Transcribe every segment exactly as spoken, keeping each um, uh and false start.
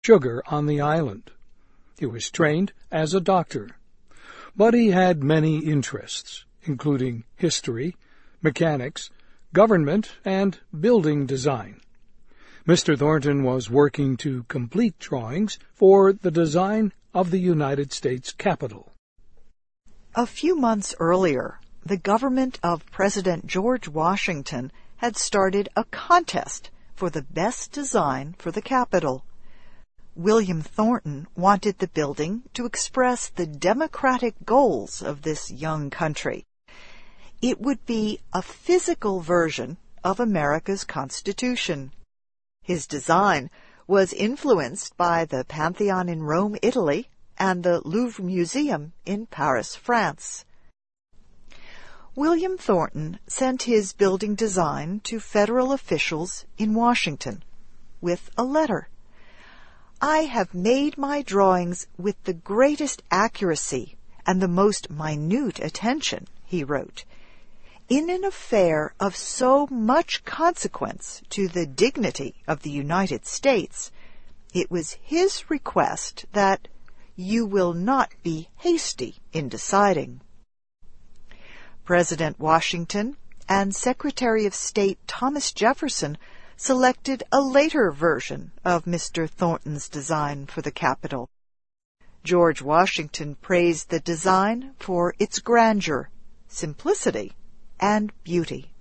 sugar on the island. He was trained as a doctor, but he had many interests, including history, mechanics, government, and building design. Mister Thornton was working to complete drawings for the design of the United States Capitol. A few months earlier, the government of President George Washington had started a contest for the best design for the Capitol. William Thornton wanted the building to express the democratic goals of this young country. It would be a physical version of America's Constitution. His design was influenced by the Pantheon in Rome, Italy, and the Louvre Museum in Paris, France. William Thornton sent his building design to federal officials in Washington with a letter. "I have made my drawings with the greatest accuracy and the most minute attention," he wrote. "In an affair of so much consequence to the dignity of the United States, it was his request that you will not be hasty in deciding." President Washington and Secretary of State Thomas Jefferson selected a later version of Mister Thornton's design for the Capitol. George Washington praised the design for its grandeur, simplicity, and beauty.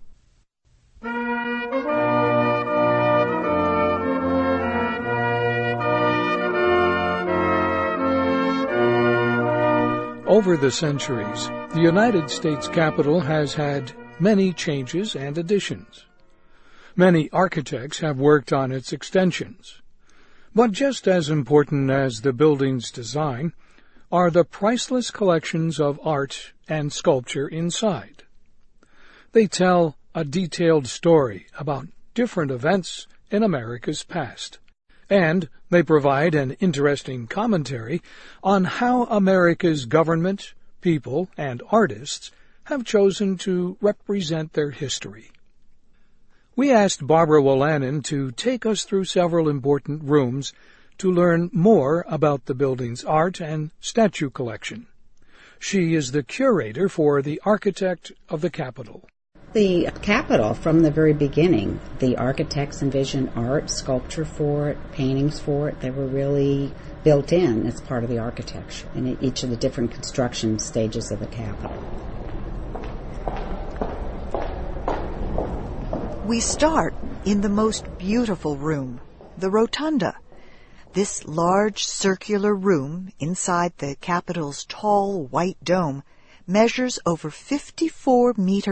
Over the centuries, the United States Capitol has had many changes and additions. Many architects have worked on its extensions. But just as important as the building's design are the priceless collections of art and sculpture inside. They tell a detailed story about different events in America's past, and they provide an interesting commentary on how America's government, people, and artists have chosen to represent their history. We asked Barbara Wolanin to take us through several important rooms to learn more about the building's art and statue collection. She is the curator for the Architect of the Capitol. The Capitol, from the very beginning, the architects envisioned art, sculpture for it, paintings for it. They were really built in as part of the architecture in each of the different construction stages of the Capitol. We start in the most beautiful room, the Rotunda. This large circular room inside the Capitol's tall white dome measures over fifty-four meters